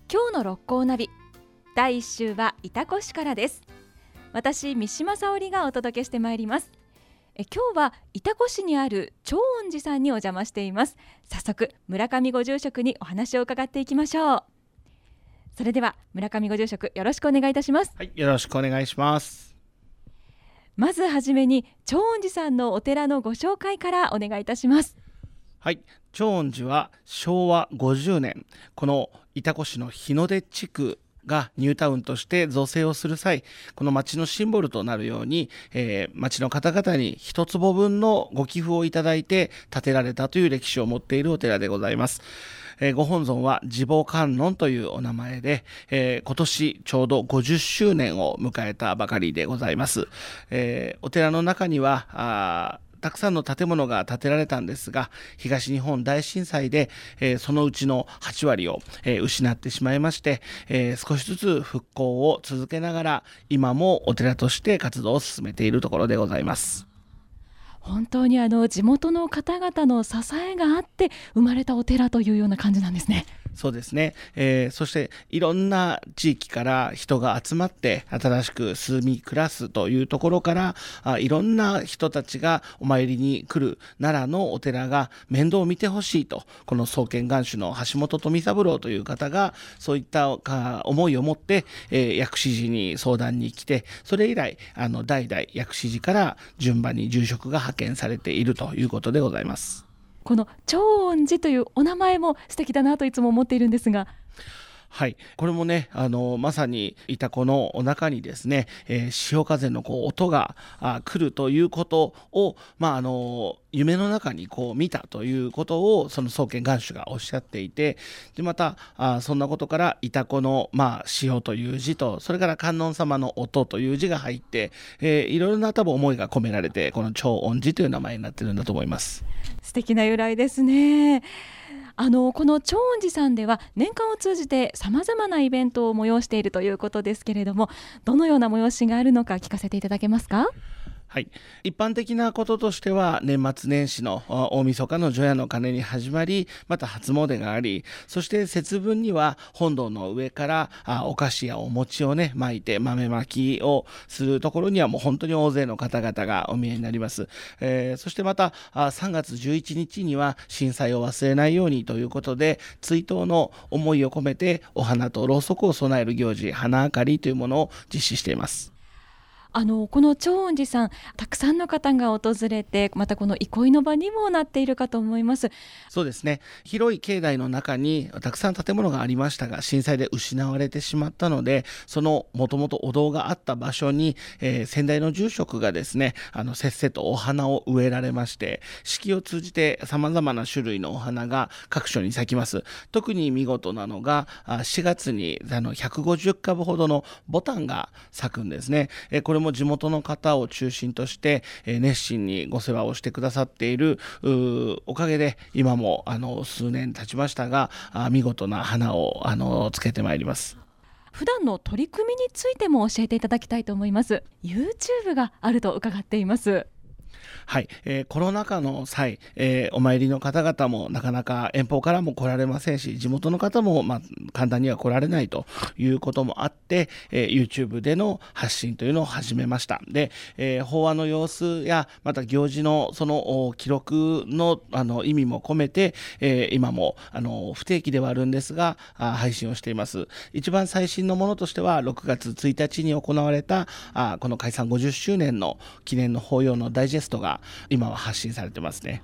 今日の六甲ナビ第1週は潮来市からです。私三島沙織がお届けしてまいります。今日は潮来市にある長恩寺さんにお邪魔しています。早速村上ご住職にお話を伺っていきましょう。それでは村上ご住職、よろしくお願いいたします。 はい、よろしくお願いします。 まずはじめに長恩寺さんのお寺のご紹介からお願いいたします。 はい、長恩寺は昭和50年、この潮来市の日の出地区がニュータウンとして造成をする際、この町のシンボルとなるように、町の方々に一坪分のご寄付をいただいて建てられたという歴史を持っているお寺でございます。ご本尊は慈母観音というお名前で、今年ちょうど50周年を迎えたばかりでございます。お寺の中にはたくさんの建物が建てられたんですが、東日本大震災で、そのうちの8割を、失ってしまいまして、少しずつ復興を続けながら今もお寺として活動を進めているところでございます。 本当に地元の方々の支えがあって生まれたお寺というような感じなんですね。 そうですね、そしていろんな地域から人が集まって新しく住み暮らすというところからいろんな人たちがお参りに来る奈良のお寺が面倒を見てほしいと、この創建元首の橋本富三郎という方がそういった思いを持って、薬師寺に相談に来て、それ以来代々薬師寺から順番に住職が派遣されているということでございます。 この長恩寺というお名前も素敵だなといつも思っているんですが、 はい、これもね、まさに潮来のお中にですね、潮風の音が来るということを、夢の中に見たということをその創建元首がおっしゃっていて、でまたそんなことから潮来の、潮という字と、それから観音様の音という字が入って、いろいろな多分思いが込められて、この長恩寺という名前になっているんだと思います。 素敵な由来ですね。この長恩寺さんでは年間を通じてさまざまなイベントを催しているということですけれども、どのような催しがあるのか聞かせていただけますか？ はい、一般的なこととしては年末年始の大晦日の除夜の鐘に始まり、また初詣があり、そして節分には本堂の上からお菓子やお餅をね巻いて豆まきをするところにはもう本当に大勢の方々がお見えになります。そしてまた3月11日には震災を忘れないようにということで、追悼の思いを込めてお花とろうそくを備える行事、花あかりというものを実施しています。 この長恩寺さん、たくさんの方が訪れて、またこの憩いの場にもなっているかと思います。 そうですね、広い境内の中にたくさん建物がありましたが、震災で失われてしまったので、そのもともとお堂があった場所に、先代の住職がですね、せっせとお花を植えられまして、四季を通じてさまざまな種類のお花が各所に咲きます。特に見事なのが4月に150株ほどのボタンが咲くんですね。これも地元の方を中心として、熱心にご世話をしてくださっているおかげで、今も数年経ちましたが見事な花をつけてまいります。 普段の取り組みについても教えていただきたいと思います。 YouTube があると伺っています。 はい、コロナ禍の際、お参りの方々もなかなか遠方からも来られませんし、地元の方も簡単には来られないということもあって、YouTube での発信というのを始めました。で、法話の様子やまた行事のその記録の意味も込めて、今も不定期ではあるんですが配信をしています。一番最新のものとしては6月1日に行われたこの開山50周年の記念の法要のダイジェストが今は発信されてますね。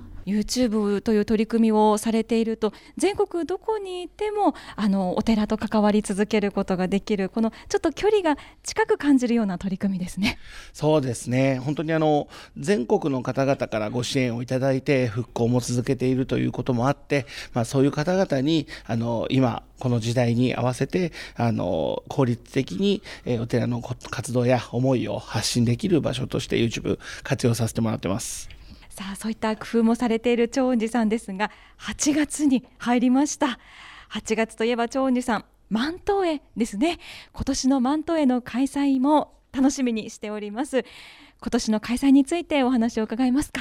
YouTube という取り組みをされていると、全国どこにいてもお寺と関わり続けることができる、このちょっと距離が近く感じるような取り組みですね。 そうですね、本当に全国の方々からご支援をいただいて復興も続けているということもあって、そういう方々に今この時代に合わせて効率的にお寺の活動や思いを発信できる場所として YouTube 活用させてもらってます。 さあ、そういった工夫もされている長恩寺さんですが、8月に入りました。8月といえば長恩寺さん、万灯会ですね。今年の万灯会の開催も楽しみにしております。今年の開催についてお話を伺えますか？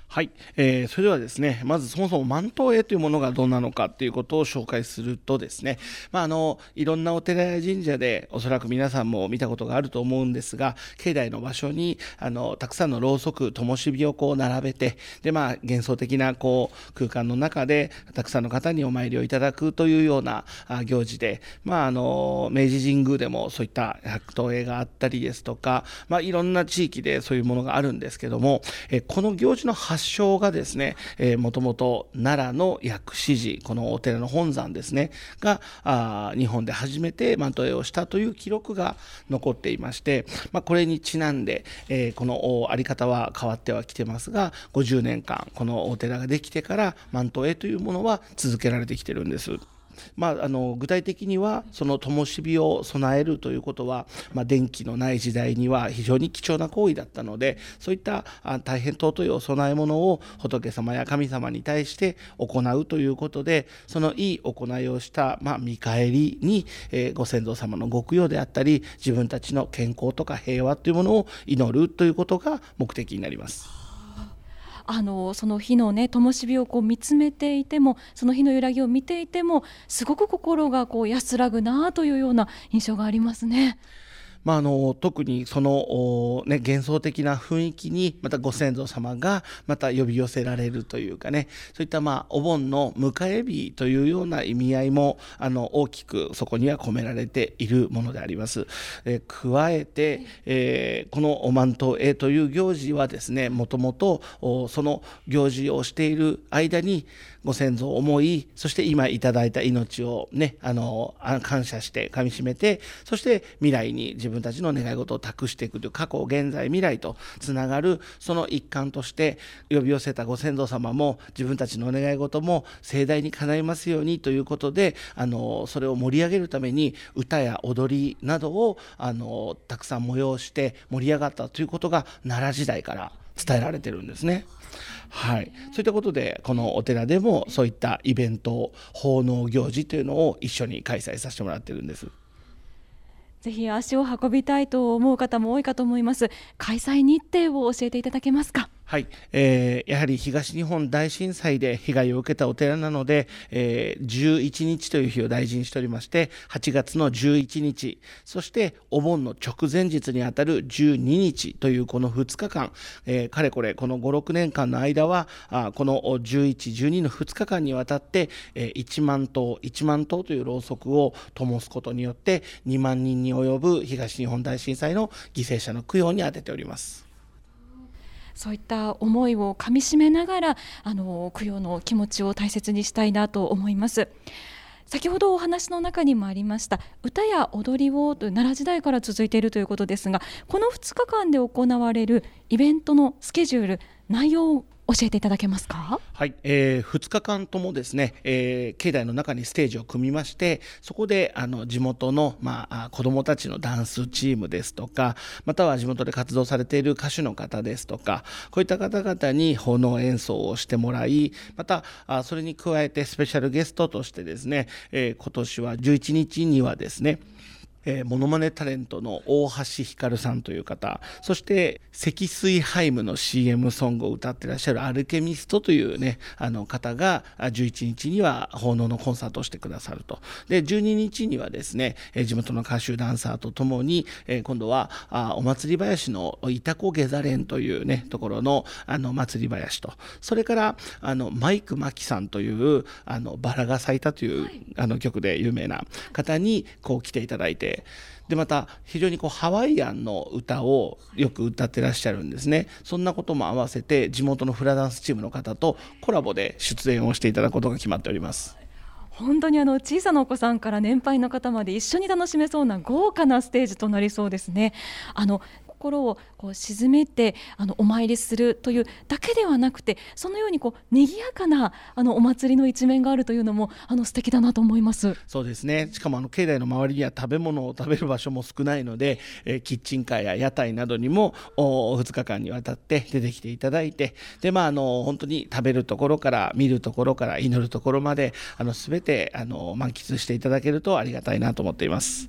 はい、それではですね、まずそもそも万灯会というものがどうなのかということを紹介するとですね、いろんなお寺や神社でおそらく皆さんも見たことがあると思うんですが、境内の場所にたくさんのろうそく、灯火をこう並べて、で幻想的なこう空間の中でたくさんの方にお参りをいただくというような行事で、明治神宮でもそういった百灯会があったりですとか、いろんな地域でそういうものがあるんですけども、この行事の発祥がですね、もともと奈良の薬師寺、このお寺の本山ですねが日本で初めて万灯会をしたという記録が残っていまして、これにちなんで、このあり方は変わってはきてますが、50年間このお寺ができてから万灯会というものは続けられてきてるんです。具体的にはその灯火を備えるということは、電気のない時代には非常に貴重な行為だったので、そういった大変尊いお供え物を仏様や神様に対して行うということで、そのいい行いをした、見返りに、ご先祖様のご供養であったり、自分たちの健康とか平和というものを祈るということが目的になります。 その火のね灯火をこう見つめていても、その火の揺らぎを見ていても、すごく心がこう安らぐなというような印象がありますね。 特にその、幻想的な雰囲気にまたご先祖様がまた呼び寄せられるというかね、そういったお盆の迎え火というような意味合いも大きくそこには込められているものであります。加えて、この万灯会という行事はですね、もともとその行事をしている間にご先祖を思い、そして今いただいた命をね、感謝してかみしめて、そして未来に自分たちの願い事を託していくという、過去現在未来とつながるその一環として、呼び寄せたご先祖様も自分たちの願い事も盛大に叶いますようにということで、それを盛り上げるために歌や踊りなどをたくさん催して盛り上がったということが奈良時代から伝えられてるんですね。はい、そういったことでこのお寺でもそういったイベント、奉納行事というのを一緒に開催させてもらってるんです。 ぜひ足を運びたいと思う方も多いかと思います。開催日程を教えていただけますか？ はい、やはり東日本大震災で被害を受けたお寺なので、11日という日を大事にしておりまして、8月の11日、そしてお盆の直前日にあたる12日というこの2日間、かれこれこの5、6年間の間はこの11、12の2日間にわたって、1万灯というろうそくを灯すことによって2万人に及ぶ東日本大震災の犠牲者の供養に充てております。 そういった思いをかみしめながら供養の気持ちを大切にしたいなと思います。先ほどお話の中にもありました歌や踊りをという奈良時代から続いているということですが、この2日間で行われるイベントのスケジュール、内容を教えていただけますか？ はい、2日間ともですね、境内の中にステージを組みまして、そこで地元の、子どもたちのダンスチームですとか、または地元で活動されている歌手の方ですとか、こういった方々に奉納演奏をしてもらい、またそれに加えてスペシャルゲストとしてですね、今年は11日にはですね、モノマネタレントの大橋ひかるさんという方、そして積水ハイムの CM ソングを歌ってらっしゃるアルケミストというね方が11日には奉納のコンサートをしてくださると。で12日にはですね、地元の歌手ダンサーとともに、今度はお祭り林の潮来下座連というねところの祭り林と、それからマイクマキさんというバラが咲いたという、曲で有名な方にこう来ていただいて、でまた非常にハワイアンの歌をよく歌ってらっしゃるんですね。そんなことも合わせて地元のフラダンスチームの方とコラボで出演をしていただくことが決まっております。 本当に小さなお子さんから年配の方まで一緒に楽しめそうな豪華なステージとなりそうですね。心を静めてお参りするというだけではなくて、そのように賑やかなお祭りの一面があるというのも素敵だなと思います。 そうですね。しかも境内の周りには食べ物を食べる場所も少ないので、キッチンカーや屋台などにも2日間にわたって出てきていただいて、で本当に食べるところから見るところから祈るところまで全て満喫していただけるとありがたいなと思っています。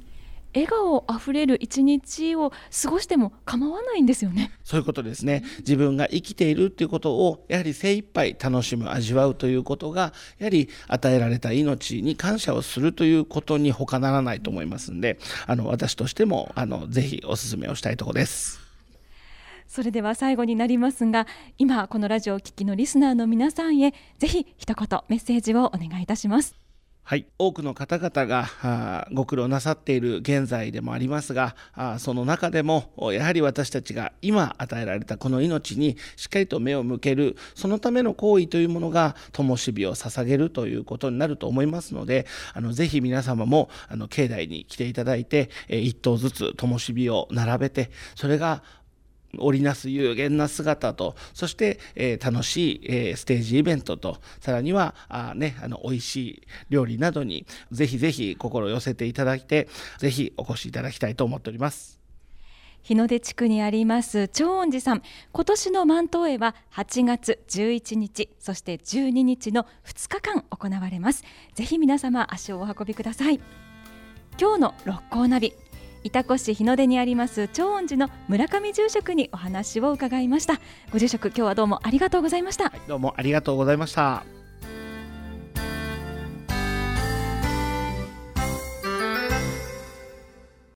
笑顔あふれる一日を過ごしても構わないんですよね。 そういうことですね。自分が生きているということをやはり精一杯楽しむ、味わうということが、やはり与えられた命に感謝をするということに他ならないと思いますので、私としてもぜひお勧めをしたいところです。 それでは最後になりますが、今このラジオをお聞きのリスナーの皆さんへぜひ一言メッセージをお願いいたします。 はい、多くの方々がご苦労なさっている現在でもありますが、その中でもやはり私たちが今与えられたこの命にしっかりと目を向ける、そのための行為というものが灯火を捧げるということになると思いますので、ぜひ皆様も境内に来ていただいて、一灯ずつ灯火を並べて、それが織りなす有限な姿と、そして、楽しい、ステージイベントと、さらには美味しい料理などにぜひぜひ心を寄せていただいて、ぜひお越しいただきたいと思っております。 日の出地区にあります長恩寺さん、今年の万灯会は8月11日そして12日の2日間行われます。ぜひ皆様足をお運びください。今日の六甲ナビ、潮来市日の出にあります長恩寺の村上住職にお話を伺いました。ご住職、今日はどうもありがとうございました。 どうもありがとうございました。